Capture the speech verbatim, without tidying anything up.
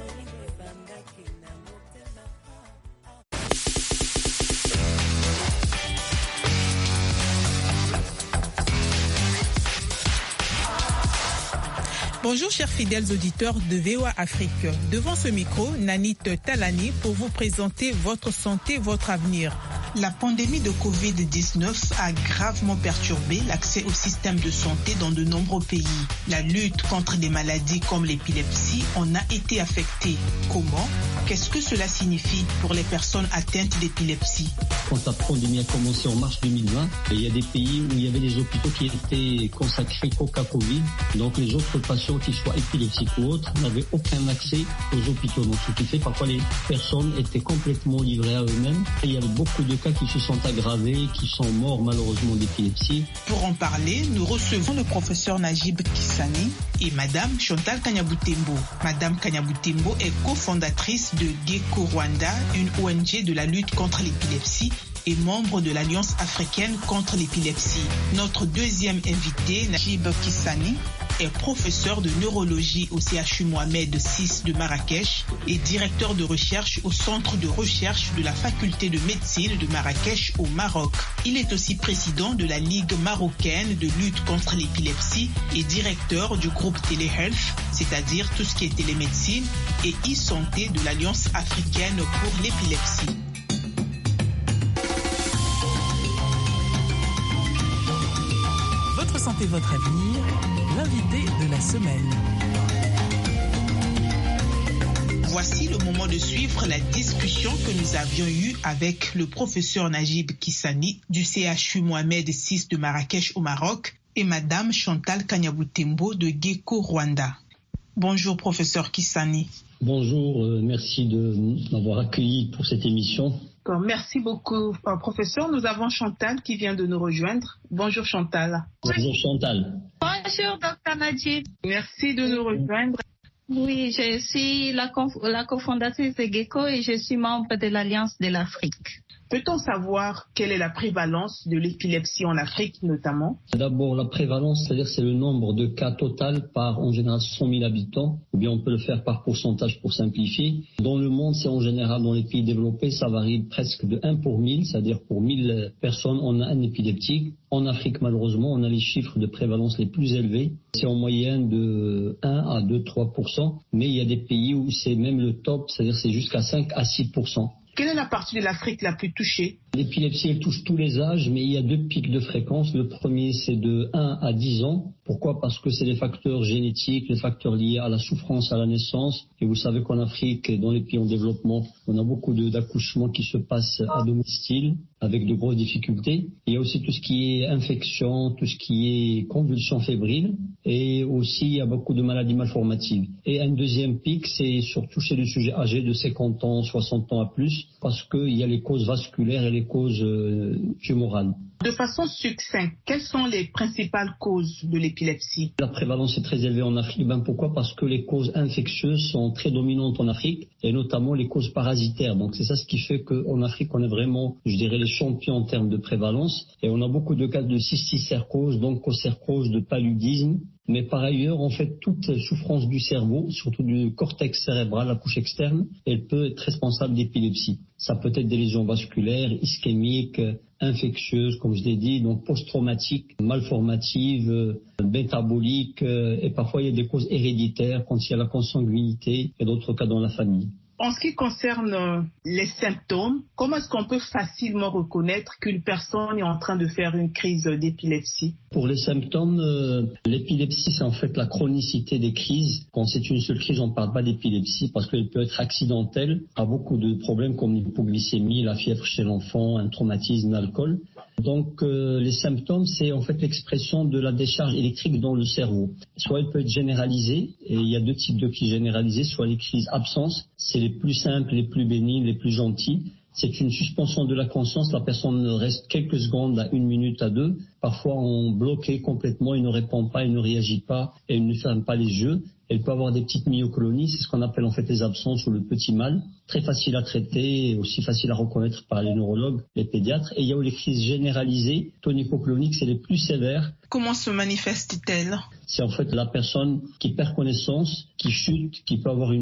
Bonjour chers fidèles auditeurs de V O A Afrique. Devant ce micro, Nanit Talani pour vous présenter votre santé, votre avenir. La pandémie de covid dix-neuf a gravement perturbé l'accès au système de santé dans de nombreux pays. La lutte contre des maladies comme l'épilepsie en a été affectée. Comment ? Qu'est-ce que cela signifie pour les personnes atteintes d'épilepsie ? Quand la pandémie a commencé en mars deux mille vingt, il y a des pays où il y avait des hôpitaux qui étaient consacrés qu'au cas Covid. Donc les autres patients, qu'ils soient épileptiques ou autres, n'avaient aucun accès aux hôpitaux. Donc ce qui fait parfois les personnes étaient complètement livrées à eux-mêmes. Et il y avait beaucoup de cas qui se sont aggravés, qui sont morts malheureusement d'épilepsie. Pour en parler, nous recevons le professeur Najib Kissani et Madame Chantal Kanyaboutembo. Madame Kanyaboutembo est cofondatrice de Gecko Rwanda, une O N G de la lutte contre l'épilepsie et membre de l'Alliance africaine contre l'épilepsie. Notre deuxième invité, Najib Kissani, est professeur de neurologie au C H U Mohamed six de Marrakech et directeur de recherche au centre de recherche de la faculté de médecine de Marrakech au Maroc. Il est aussi président de la Ligue marocaine de lutte contre l'épilepsie et directeur du groupe Téléhealth, c'est-à-dire tout ce qui est télémédecine et e-santé de l'Alliance africaine pour l'épilepsie. Votre santé, votre avenir, l'invité de la semaine. Voici le moment de suivre la discussion que nous avions eue avec le professeur Najib Kissani du C H U Mohamed six de Marrakech au Maroc et Madame Chantal Kanyaboutembo de Gecko Rwanda. Bonjour professeur Kissani. Bonjour, euh, merci de m'avoir accueilli pour cette émission. Merci beaucoup, professeur. Nous avons Chantal qui vient de nous rejoindre. Bonjour Chantal. Bonjour Chantal. Bonjour docteur Najib. Merci de nous rejoindre. Oui, je suis la, conf- la cofondatrice de Gecko et je suis membre de l'Alliance de l'Afrique. Peut-on savoir quelle est la prévalence de l'épilepsie en Afrique notamment ? D'abord, la prévalence, c'est-à-dire c'est le nombre de cas total par en général cent mille habitants, ou bien on peut le faire par pourcentage pour simplifier. Dans le monde, c'est en général dans les pays développés, ça varie presque de un pour mille, c'est-à-dire pour mille personnes, on a un épileptique. En Afrique, malheureusement, on a les chiffres de prévalence les plus élevés. C'est en moyenne de un à deux à trois pour cent, mais il y a des pays où c'est même le top, c'est-à-dire c'est jusqu'à cinq à six pour cent. Quelle est la partie de l'Afrique la plus touchée ? L'épilepsie, elle touche tous les âges, mais il y a deux pics de fréquence. Le premier, c'est de un à dix ans. Pourquoi ? Parce que c'est les facteurs génétiques, les facteurs liés à la souffrance à la naissance. Et vous savez qu'en Afrique et dans les pays en développement, on a beaucoup de, d'accouchements qui se passent à domicile avec de grosses difficultés. Il y a aussi tout ce qui est infection, tout ce qui est convulsion fébrile. Et aussi, il y a beaucoup de maladies malformatives. Et un deuxième pic, c'est surtout chez les sujets âgés de cinquante ans, soixante ans à plus, parce qu'il y a les causes vasculaires et les causes euh, tumorales. De façon succincte, quelles sont les principales causes de l'épilepsie ? La prévalence est très élevée en Afrique. Ben pourquoi ? Parce que les causes infectieuses sont très dominantes en Afrique, et notamment les causes parasitaires. Donc c'est ça ce qui fait qu'en Afrique, on est vraiment, je dirais, les champions en termes de prévalence. Et on a beaucoup de cas de cysticercose, d'onchocercose, de paludisme. Mais par ailleurs, en fait, toute souffrance du cerveau, surtout du cortex cérébral, la couche externe, elle peut être responsable d'épilepsie. Ça peut être des lésions vasculaires, ischémiques, infectieuses, comme je l'ai dit, donc post-traumatiques, malformatives, métaboliques, et parfois il y a des causes héréditaires quand il y a la consanguinité et d'autres cas dans la famille. En ce qui concerne les symptômes, comment est-ce qu'on peut facilement reconnaître qu'une personne est en train de faire une crise d'épilepsie ? Pour les symptômes, euh, l'épilepsie, c'est en fait la chronicité des crises. Quand c'est une seule crise, on ne parle pas d'épilepsie parce qu'elle peut être accidentelle, à beaucoup de problèmes comme l'hypoglycémie, la fièvre chez l'enfant, un traumatisme, l'alcool. Donc euh, les symptômes, c'est en fait l'expression de la décharge électrique dans le cerveau. Soit elle peut être généralisée, et il y a deux types de crises généralisées, soit les crises absence, c'est les plus simples, les plus bénignes, les plus gentilles. C'est une suspension de la conscience, la personne reste quelques secondes à une minute à deux, parfois on bloqué complètement, il ne répond pas, il ne réagit pas, et il ne ferme pas les yeux. Elle peut avoir des petites myocolonies, c'est ce qu'on appelle en fait les absences ou le petit mal, très facile à traiter et aussi facile à reconnaître par les neurologues, les pédiatres. Et il y a les crises généralisées, tonico-cloniques, c'est les plus sévères. Comment se manifeste-t-elle ? C'est en fait la personne qui perd connaissance, qui chute, qui peut avoir une